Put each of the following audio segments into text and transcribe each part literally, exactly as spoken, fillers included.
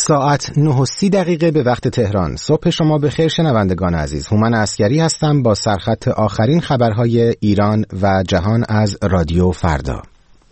ساعت نه و سی دقیقه به وقت تهران. صبح شما بخیر شنوندگان عزیز. هومن عسگری هستم با سرخط آخرین خبرهای ایران و جهان از رادیو فردا.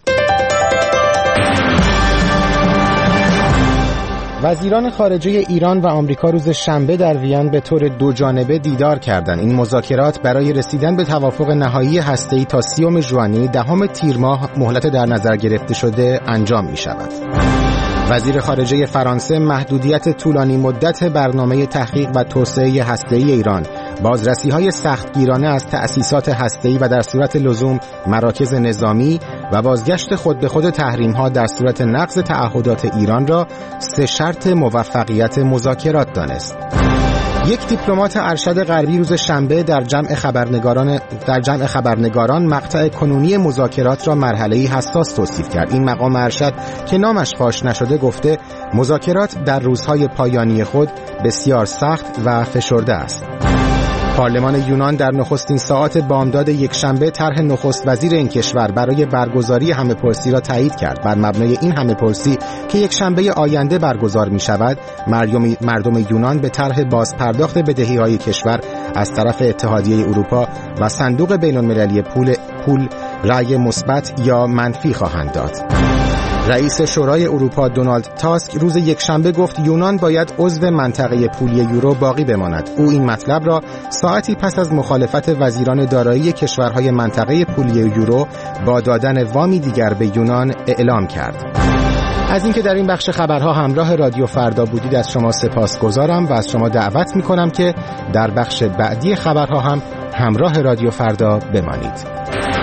وزیران خارجه ایران و آمریکا روز شنبه در وین به طور دو جانبه دیدار کردند. این مذاکرات برای رسیدن به توافق نهایی هسته‌ای تا سیوم ژوئن دهم تیر ماه مهلت در نظر گرفته شده انجام می شود. وزیر خارجه فرانسه محدودیت طولانی مدت برنامه تحقیق و توسعه هسته‌ای ایران، بازرسی‌های سختگیرانه از تأسیسات هسته‌ای و در صورت لزوم مراکز نظامی و بازگشت خود به خود تحریم‌ها در صورت نقض تعهدات ایران را سه شرط موفقیت مذاکرات دانست. یک دیپلمات ارشد غربی روز شنبه در جمع خبرنگاران در جمع خبرنگاران مقطع کنونی مذاکرات را مرحله‌ای حساس توصیف کرد. این مقام ارشد که نامش فاش نشده گفته مذاکرات در روزهای پایانی خود بسیار سخت و فشرده است. پارلمان یونان در نخستین ساعات بامداد یکشنبه طرح نخست وزیر این کشور برای برگزاری همه‌پرسی را تایید کرد. بر مبنای این همه‌پرسی که یکشنبه آینده برگزار می شود، مردم یونان به طرح بازپرداخت بدهی‌های کشور از طرف اتحادیه اروپا و صندوق بین‌المللی پول پول رأی مثبت یا منفی خواهند داد. رئیس شورای اروپا دونالد تاسک روز یکشنبه گفت یونان باید عضو منطقه پولی یورو باقی بماند. او این مطلب را ساعتی پس از مخالفت وزیران دارایی کشورهای منطقه پولی یورو با دادن وامی دیگر به یونان اعلام کرد. از اینکه در این بخش خبرها همراه رادیو فردا بودید از شما سپاسگزارم و از شما دعوت می‌کنم که در بخش بعدی خبرها هم همراه رادیو فردا بمانید.